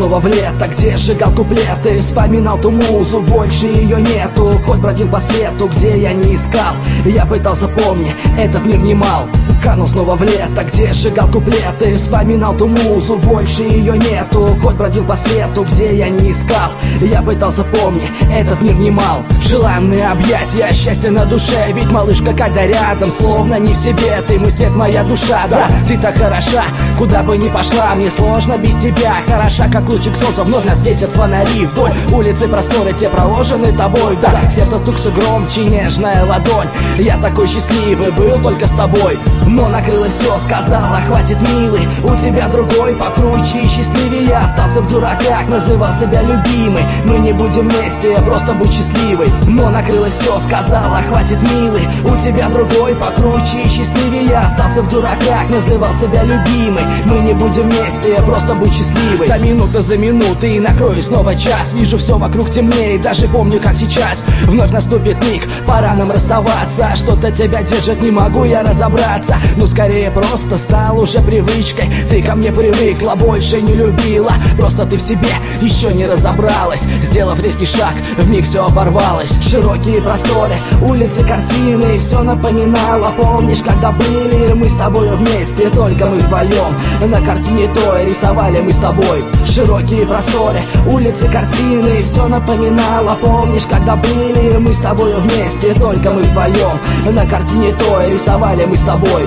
снова в лето, где сжигал куплеты, вспоминал ту музу, больше ее нету. Хоть бродил по свету, где я не искал, я пытался помнить, этот мир не мал. Канул снова в лето, где сжигал куплеты, вспоминал ту музу, больше ее нету. Хоть бродил по свету, где я не искал, я пытался помнить, этот мир не мал. Желанные объятия, счастье на душе, ведь малышка, когда рядом, словно не в себе. Ты мой свет, моя душа, да, ты так хороша, куда бы ни пошла, мне сложно без тебя. Хороша, как лучик солнца, вновь нас светят фонари. Вдоль улицы просторы, те проложены тобой, да, сердце стук все громче, нежная ладонь. Я такой счастливый был только с тобой. Но накрылось все, сказала, хватит, милый, у тебя другой покруче и счастливее. Я остался в дураках, называл тебя любимой. Мы не будем вместе, просто будь счастливой. Но накрылось все, сказала, хватит, милый, у тебя другой покруче и счастливее. Я остался в дураках, называл тебя любимой. Мы не будем вместе, просто будь счастливой. Да, минута за минутой, и накрою снова час. Вижу все вокруг темнее, даже помню, как сейчас. Вновь наступит миг, пора нам расставаться. Что-то тебя держит, не могу я разобраться. Ну скорее просто стал уже привычкой. Ты ко мне привыкла, больше не любила. Просто ты в себе еще не разобралась. Сделав резкий шаг, вмиг все оборвалось. Широкие просторы, улицы, картины, все напоминало. Помнишь, когда были мы с тобою вместе, только мы вдвоем. На картине той рисовали мы с тобой. Широкие просторы, улицы, картины, все напоминало. Помнишь, когда были мы с тобою вместе, только мы вдвоем. На картине той рисовали мы с тобой.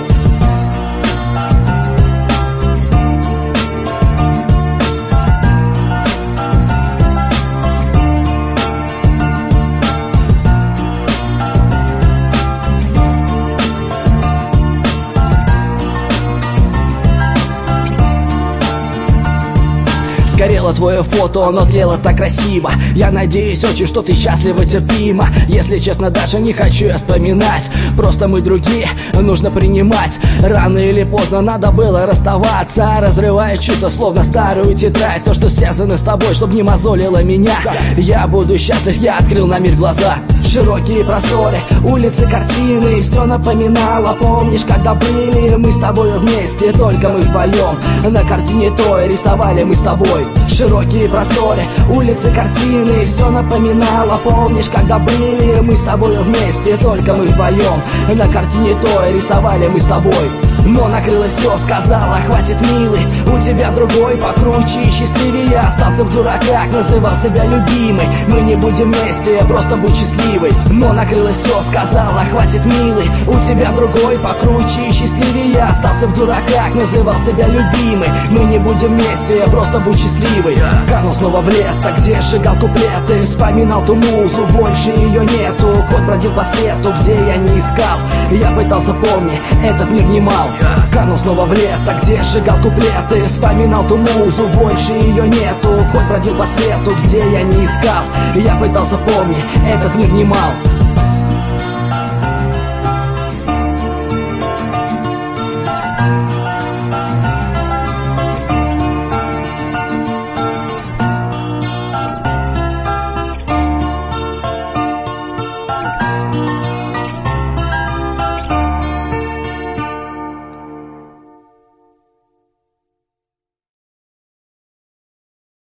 Сгорело твое фото, но тлело так красиво. Я надеюсь очень, что ты счастлива, терпима. Если честно, даже не хочу я вспоминать. Просто мы другие, нужно принимать. Рано или поздно надо было расставаться. Разрывая чувства, словно старую тетрадь. То, что связано с тобой, чтоб не мозолило меня. Я буду счастлив, я открыл на мир глаза. Широкие просторы, улицы, картины, все напоминало. Помнишь, когда были мы с тобою вместе, только мы вдвоем. На картине той рисовали мы с тобой. Широкие просторы, улицы, картины, все напоминало. Помнишь, когда были мы с тобою вместе, только мы вдвоем. На картине той рисовали мы с тобой. Но накрылось все, сказала, хватит, милый, у тебя другой покруче и счастливее. Я остался в дураках, называл тебя любимой. Мы не будем вместе, просто будь счастливой. Но накрылось все, сказала, хватит, милый, у тебя другой покруче и счастливее. Я остался в дураках, называл тебя любимой. Мы не будем вместе, просто будь счастливой. Канул снова в лето, где сжигал куплеты, вспоминал ту музу, больше ее нету. Хоть бродил по свету, где я не искал, я пытался помнить, этот мир не мал. Канул снова в лето, где сжигал куплеты, вспоминал ту музу, больше ее нету. Хоть бродил по свету, где я не искал, я пытался помнить, этот мир не мал.